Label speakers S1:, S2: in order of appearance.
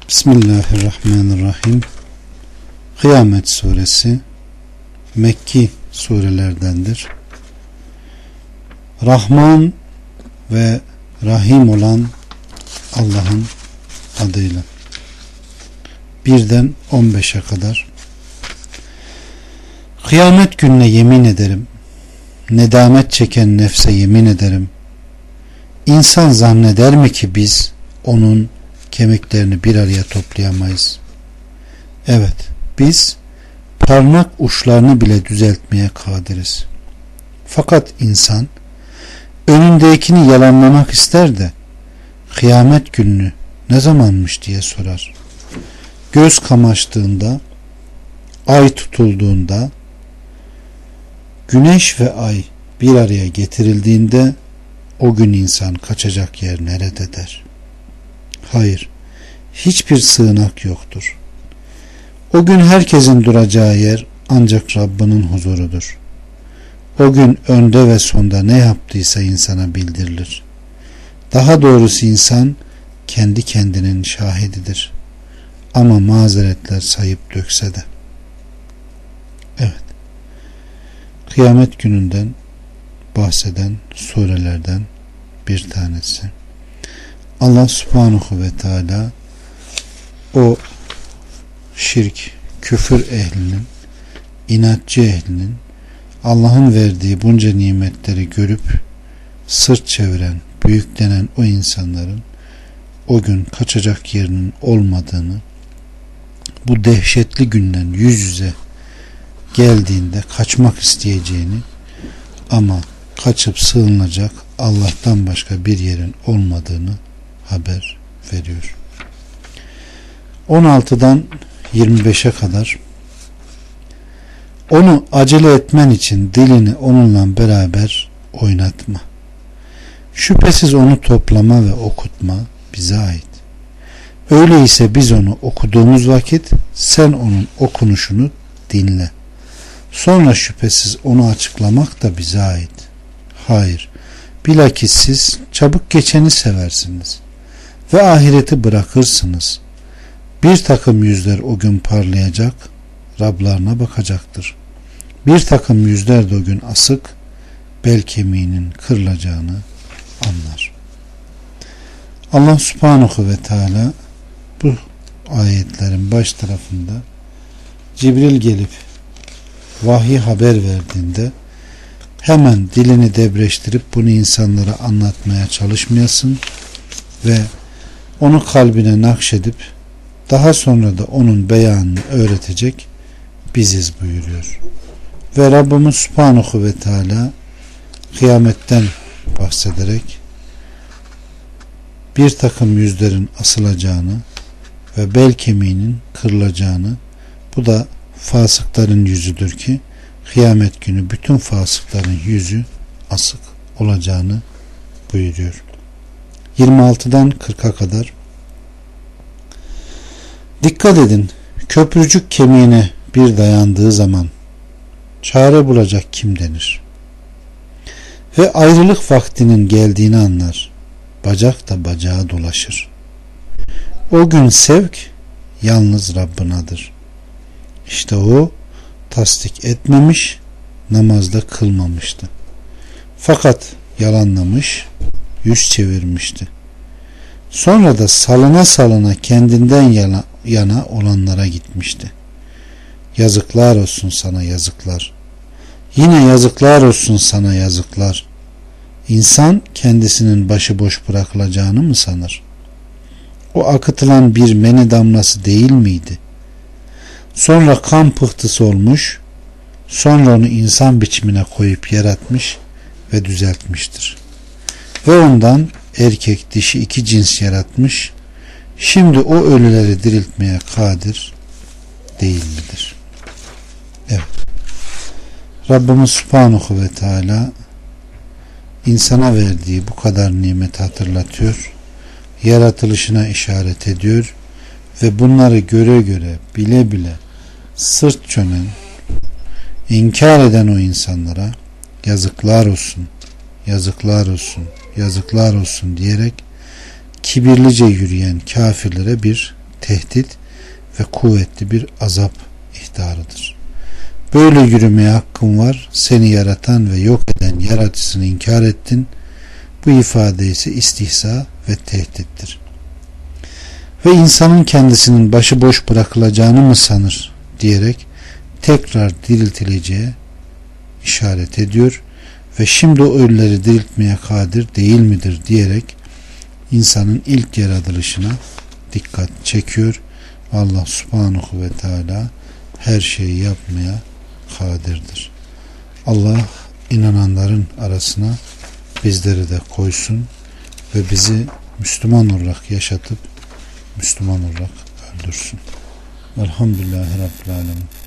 S1: Bismillahirrahmanirrahim. Kıyamet suresi Mekki surelerdendir. Rahman ve Rahim olan Allah'ın adıyla. 1'den 15'e kadar. Kıyamet gününe yemin ederim. Nedamet çeken nefse yemin ederim. İnsan zanneder mi ki biz onun kemiklerini bir araya toplayamayız? Evet, biz parmak uçlarını bile düzeltmeye kadiriz. Fakat insan önündekini yalanlamak ister de kıyamet gününü ne zamanmış diye sorar. Göz kamaştığında, ay tutulduğunda, güneş ve ay bir araya getirildiğinde o gün insan kaçacak yer nerede der. Hayır, hiçbir sığınak yoktur. O gün herkesin duracağı yer ancak Rabbinin huzurudur. O gün önde ve sonda ne yaptıysa insana bildirilir. Daha doğrusu insan kendi kendinin şahididir. Ama mazeretler sayıp dökse de. Evet. Kıyamet gününden bahseden surelerden bir tanesi. Allah subhanahu ve teala o şirk, küfür ehlinin, inatçı ehlinin Allah'ın verdiği bunca nimetleri görüp sırt çeviren, büyüklenen o insanların o gün kaçacak yerinin olmadığını, bu dehşetli günden yüz yüze geldiğinde kaçmak isteyeceğini ama kaçıp sığınacak Allah'tan başka bir yerin olmadığını haber veriyor. 16'dan 25'e kadar. Onu acele etmen için dilini onunla beraber oynatma. Şüphesiz onu toplama ve okutma bize ait. Öyleyse biz onu okuduğumuz vakit sen onun okunuşunu dinle. Sonra şüphesiz onu açıklamak da bize ait. Hayır, bilakis siz çabuk geçeni seversiniz ve ahireti bırakırsınız. Bir takım yüzler o gün parlayacak, Rablarına bakacaktır. Bir takım yüzler de o gün asık, bel kemiğinin kırılacağını anlar. Allah subhanahu ve teala bu ayetlerin baş tarafında Cibril gelip vahiy haber verdiğinde hemen dilini debreştirip bunu insanlara anlatmaya çalışmayasın ve onu kalbine nakşedip daha sonra da onun beyanını öğretecek biziz buyuruyor. Ve Rabbimiz Subhanahu ve Teala kıyametten bahsederek bir takım yüzlerin asılacağını ve bel kemiğinin kırılacağını, bu da fasıkların yüzüdür ki kıyamet günü bütün fasıkların yüzü asık olacağını buyuruyor. 26'dan 40'a kadar. Dikkat edin, köprücük kemiğine bir dayandığı zaman çare bulacak kim denir? Ve ayrılık vaktinin geldiğini anlar. Bacak da bacağa dolaşır. O gün sevk yalnız Rabbinadır. İşte o tasdik etmemiş, namazda kılmamıştı. Fakat yalanlamış, yüz çevirmişti. Sonra da salına salına kendinden yana olanlara gitmişti. Yazıklar olsun sana, yazıklar. Yine yazıklar olsun sana, yazıklar. İnsan kendisinin başıboş bırakılacağını mı sanır? O akıtılan bir meni damlası değil miydi? Sonra kan pıhtısı olmuş, sonra onu insan biçimine koyup yaratmış ve düzeltmiştir. Ve ondan erkek dişi iki cins yaratmış. Şimdi o ölüleri diriltmeye kadir değil midir? Evet. Rabbimiz Subhanahu ve Teala insana verdiği bu kadar nimeti hatırlatıyor, yaratılışına işaret ediyor ve bunları göre göre, bile bile sırt çönen, inkar eden o insanlara yazıklar olsun, yazıklar olsun, yazıklar olsun diyerek kibirlice yürüyen kafirlere bir tehdit ve kuvvetli bir azap ihtarıdır. Böyle yürümeye hakkın var. Seni yaratan ve yok eden yaratıcısını inkar ettin. Bu ifade ise istihza ve tehdittir. Ve insanın kendisinin başıboş bırakılacağını mı sanır diyerek tekrar diriltileceği işaret ediyor ve şimdi o ölüleri diriltmeye kadir değil midir diyerek insanın ilk yaratılışına dikkat çekiyor. Allah subhanahu ve teala her şeyi yapmaya kadirdir. Allah inananların arasına bizleri de koysun ve bizi Müslüman olarak yaşatıp Müslüman olarak öldürsün. Elhamdülillahi Rabbil Alemin.